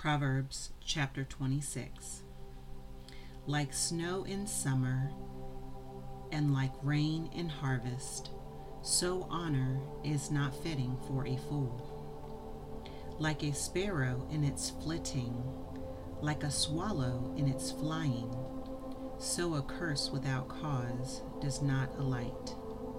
Proverbs chapter 26. Like snow in summer and like rain in harvest, so honor is not fitting for a fool. Like a sparrow in its flitting, like a swallow in its flying, so a curse without cause does not alight.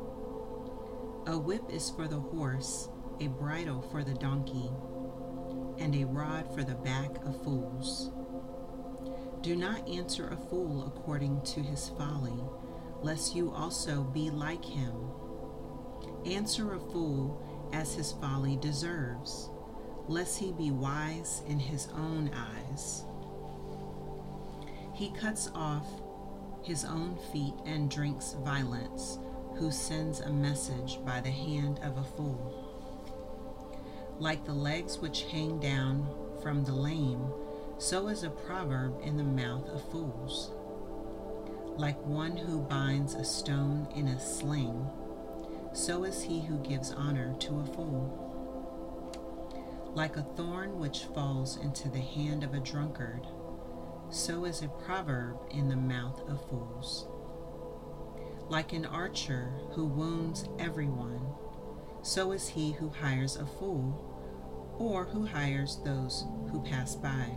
A whip is for the horse, a bridle for the donkey, and a rod for the back of fools. Do not answer a fool according to his folly, lest you also be like him. Answer a fool as his folly deserves, lest he be wise in his own eyes. He cuts off his own feet and drinks violence, who sends a message by the hand of a fool. Like the legs which hang down from the lame, so is a proverb in the mouth of fools. Like one who binds a stone in a sling, so is he who gives honor to a fool. Like a thorn which falls into the hand of a drunkard, so is a proverb in the mouth of fools. Like an archer who wounds everyone, so is he who hires a fool, or who hires those who pass by.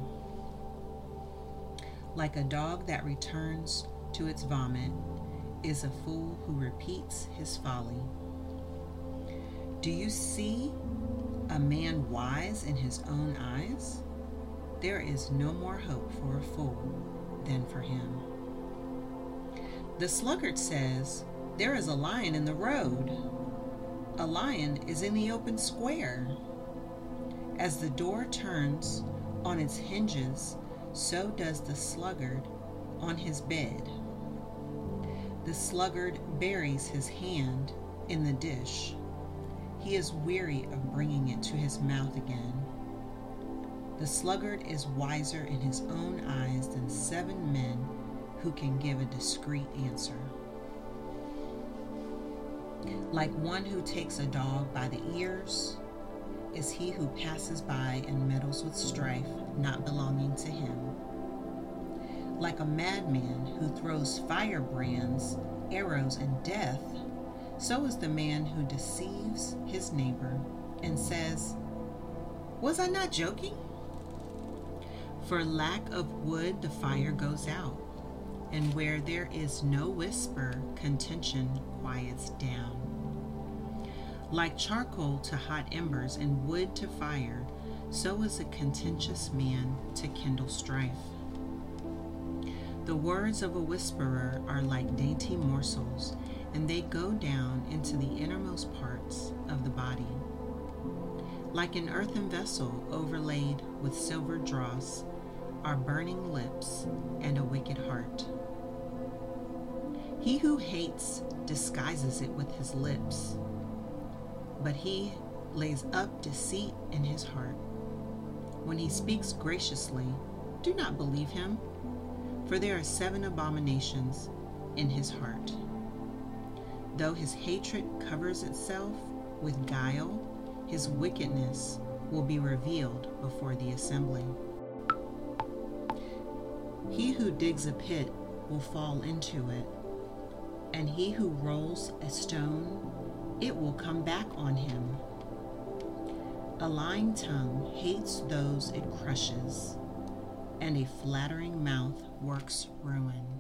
Like a dog that returns to its vomit is a fool who repeats his folly. Do you see a man wise in his own eyes? There is no more hope for a fool than for him. The sluggard says, "There is a lion in the road. A lion is in the open square." As the door turns on its hinges, so does the sluggard on his bed. The sluggard buries his hand in the dish. He is weary of bringing it to his mouth again. The sluggard is wiser in his own eyes than 7 men who can give a discreet answer. Like one who takes a dog by the ears is he who passes by and meddles with strife not belonging to him. Like a madman who throws firebrands, arrows, and death, so is the man who deceives his neighbor and says, "Was I not joking?" For lack of wood the fire goes out, and where there is no whisper, contention quiets down. Like charcoal to hot embers and wood to fire, so is a contentious man to kindle strife. The words of a whisperer are like dainty morsels, and they go down into the innermost parts of the body. Like an earthen vessel overlaid with silver dross are burning lips and a wicked heart. He who hates disguises it with his lips, but he lays up deceit in his heart. When he speaks graciously, do not believe him, for there are 7 abominations in his heart. Though his hatred covers itself with guile, his wickedness will be revealed before the assembly. He who digs a pit will fall into it, and he who rolls a stone, it will come back on him. A lying tongue hates those it crushes, and a flattering mouth works ruin.